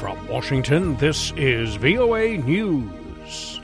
From Washington, this is VOA News.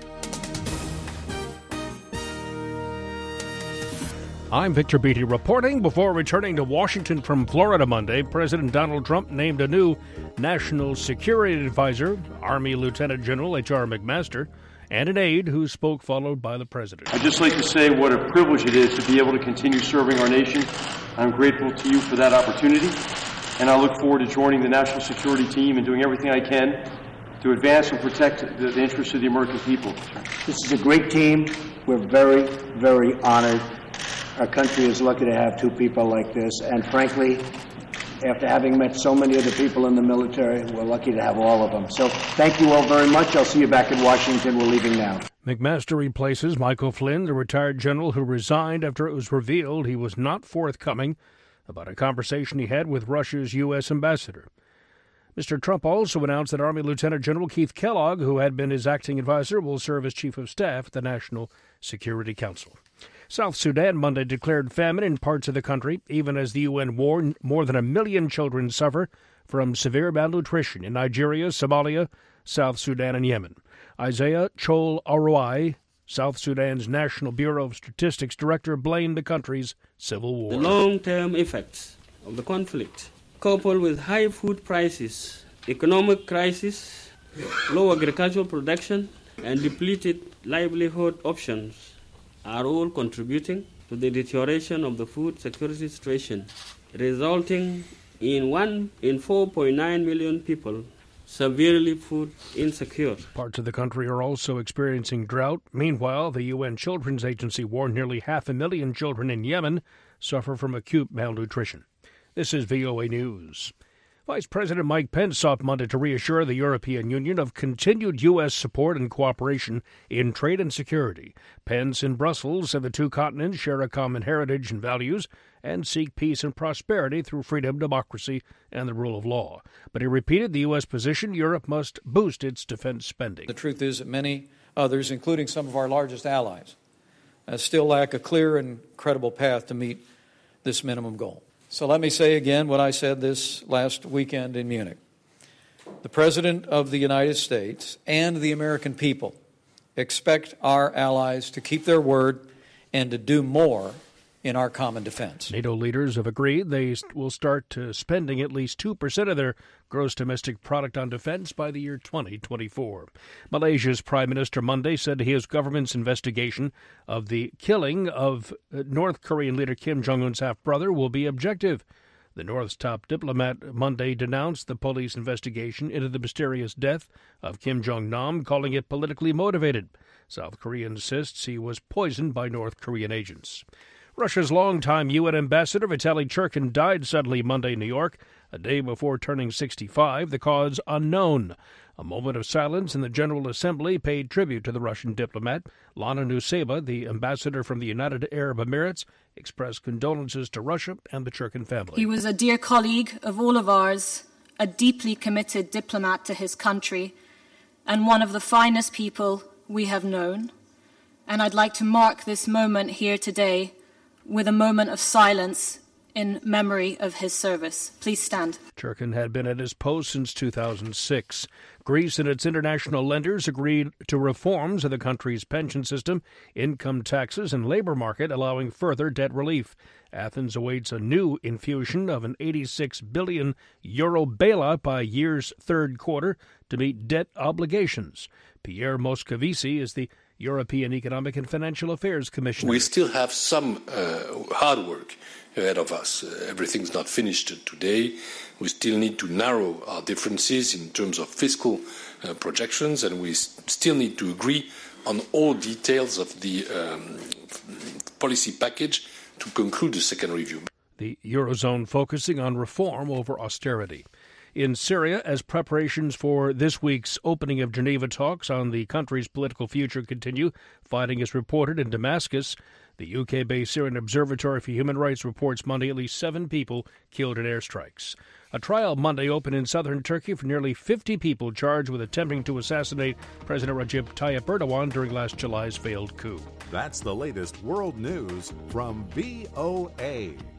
I'm Victor Beatty reporting. Before returning to Washington from Florida Monday, President Donald Trump named a new National Security Advisor, Army Lieutenant General H.R. McMaster, and an aide who spoke followed by the president. I'd just like to say what a privilege it is to be able to continue serving our nation. I'm grateful to you for that opportunity, and I look forward to joining the national security team and doing everything I can to advance and protect the interests of the American people. This is a great team. We're very, very honored. Our country is lucky to have two people like this, and frankly, after having met so many of the people in the military, we're lucky to have all of them. So thank you all very much. I'll see you back in Washington. We're leaving now. McMaster replaces Michael Flynn, the retired general who resigned after it was revealed he was not forthcoming about a conversation he had with Russia's U.S. ambassador. Mr. Trump also announced that Army Lieutenant General Keith Kellogg, who had been his acting advisor, will serve as Chief of Staff at the National Security Council. South Sudan Monday declared famine in parts of the country, even as the UN warned more than 1 million children suffer from severe malnutrition in Nigeria, Somalia, South Sudan, and Yemen. Isaiah Chol Arouai, South Sudan's National Bureau of Statistics director, blamed the country's civil war. The long-term effects of the conflict, coupled with high food prices, economic crisis, low agricultural production, and depleted livelihood options, are all contributing to the deterioration of the food security situation, resulting in 1 in 4.9 million people severely food insecure. Parts of the country are also experiencing drought. Meanwhile, the UN Children's Agency warned nearly 500,000 children in Yemen suffer from acute malnutrition. This is VOA News. Vice President Mike Pence sought Monday to reassure the European Union of continued U.S. support and cooperation in trade and security. Pence in Brussels said the two continents share a common heritage and values and seek peace and prosperity through freedom, democracy, and the rule of law. But he repeated the U.S. position Europe must boost its defense spending. The truth is that many others, including some of our largest allies, still lack a clear and credible path to meet this minimum goal. So let me say again what I said this last weekend in Munich. The President of the United States and the American people expect our allies to keep their word and to do more in our common defense. NATO leaders have agreed they will start spending at least 2% of their gross domestic product on defense by the year 2024. Malaysia's Prime Minister Monday said his government's investigation of the killing of North Korean leader Kim Jong-un's half-brother will be objective. The North's top diplomat Monday denounced the police investigation into the mysterious death of Kim Jong-nam, calling it politically motivated. South Korea insists he was poisoned by North Korean agents. Russia's longtime UN ambassador Vitaly Churkin died suddenly Monday in New York, a day before turning 65, the cause unknown. A moment of silence in the General Assembly paid tribute to the Russian diplomat. Lana Nuseva, the ambassador from the United Arab Emirates, expressed condolences to Russia and the Churkin family. He was a dear colleague of all of ours, a deeply committed diplomat to his country, and one of the finest people we have known. And I'd like to mark this moment here today with a moment of silence in memory of his service. Please stand. Churkin had been at his post since 2006. Greece and its international lenders agreed to reforms of the country's pension system, income taxes, and labor market, allowing further debt relief. Athens awaits a new infusion of an €86 billion bailout by year's third quarter to meet debt obligations. Pierre Moscovici is the European Economic and Financial Affairs Commissioner. We still have some hard work ahead of us. Everything's not finished today. We still need to narrow our differences in terms of fiscal projections, and we still need to agree on all details of the policy package to conclude the second review. The Eurozone focusing on reform over austerity. In Syria, as preparations for this week's opening of Geneva talks on the country's political future continue, fighting is reported in Damascus. The UK-based Syrian Observatory for Human Rights reports Monday at least 7 people killed in airstrikes. A trial Monday opened in southern Turkey for nearly 50 people charged with attempting to assassinate President Recep Tayyip Erdogan during last July's failed coup. That's the latest world news from VOA.